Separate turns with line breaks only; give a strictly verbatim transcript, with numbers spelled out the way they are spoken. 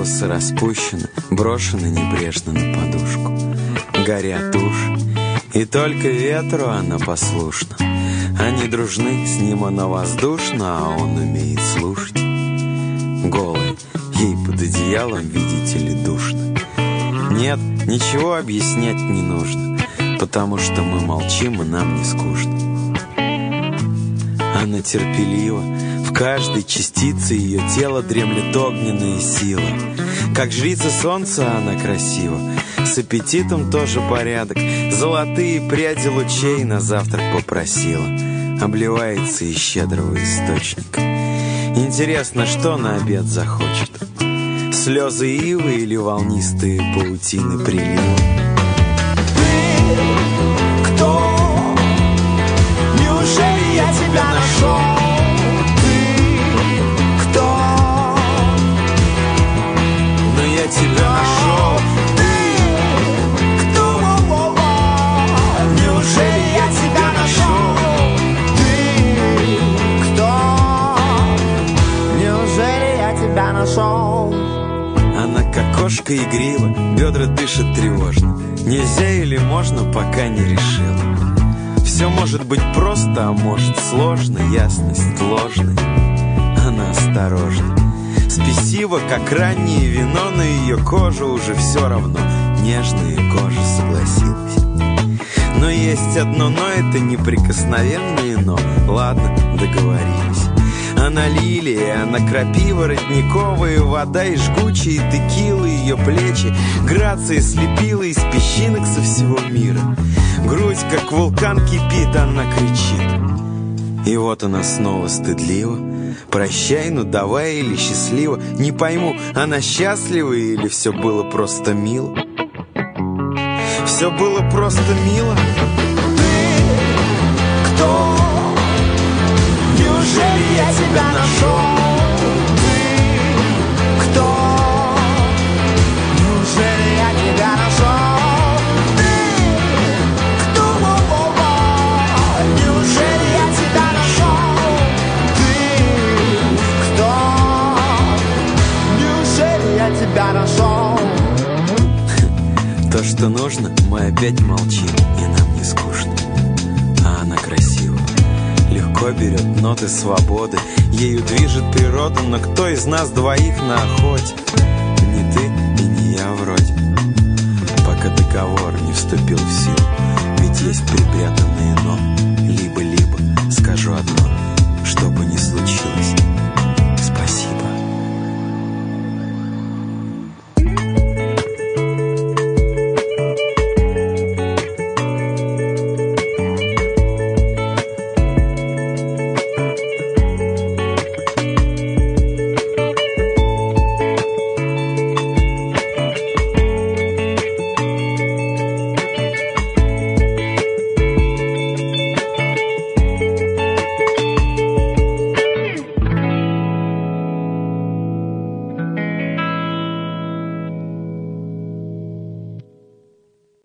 Волосы распущены, брошены небрежно на подушку. Горят уши, и только ветру она послушна. Они дружны, с ним она воздушна, а он умеет слушать. Голый, ей под одеялом, видите ли, душно. Нет, ничего объяснять не нужно, потому что мы молчим, и нам не скучно. Она терпелива, в каждой частице ее тела дремлет огненная сила. Как жрица солнца она красива, с аппетитом тоже порядок. Золотые пряди лучей на завтрак попросила, обливается из щедрого источника. Интересно, что на обед захочет? Слезы ивы или волнистые паутины прилива?
Ты кто? Неужели я тебя нашел? Ты кто?
Но я тебя нашел.
Ты кто? Неужели я тебя нашел? Ты кто? Неужели я тебя нашел?
Она как кошка игрива, бедра дышат тревожно. Нельзя или можно, пока не решила. Все может быть просто, а может сложно. Ясность ложная, она осторожна. Спесиво, как раннее вино, на ее кожу уже все равно. Нежная кожа согласилась. Но есть одно но, это неприкосновенное но. Ладно, договорились. Она лилия, она крапива родниковая, вода и жгучие текилы, ее плечи грация слепила из песчинок со всего мира. Грудь, как вулкан, кипит, она кричит. И вот она снова стыдлива. Прощай, ну давай, или счастливо. Не пойму, она счастлива или все было просто мило? Все было просто мило.
Ты кто? Неужели я тебя нашел? Ты кто? Неужели я тебя нашел? Ты кто? Неужели я тебя нашел? Ты кто? Неужели я тебя нашел?
То, что нужно, мы опять молчим, и нам не скучно. А она красива, легко берет ноты свободы. Ею движет природа, но кто из нас двоих на охоте?